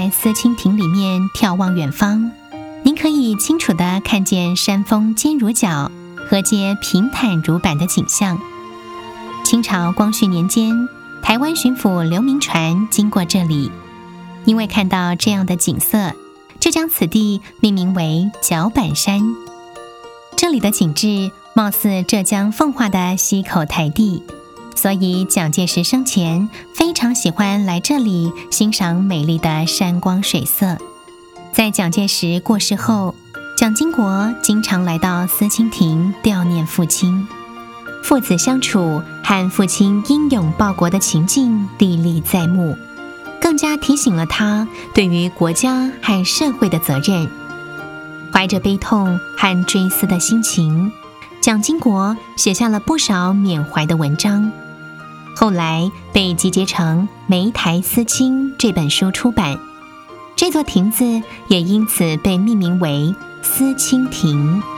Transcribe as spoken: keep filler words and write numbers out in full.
在思清亭里面眺望远方，您可以清楚地看见山峰尖如角，河街平坦如板的景象。清朝光绪年间，台湾巡抚刘铭传经过这里，因为看到这样的景色，就将此地命名为角板山。这里的景致貌似浙江奉化的溪口台地，所以蒋介石生前非常喜欢来这里欣赏美丽的山光水色。在蒋介石过世后，蒋经国经常来到思清亭悼念父亲，父子相处和父亲英勇报国的情境历历在目，更加提醒了他对于国家和社会的责任。怀着悲痛和追思的心情，蒋经国写下了不少缅怀的文章，后来被集结成《梅台思清》这本书出版，这座亭子也因此被命名为思清亭。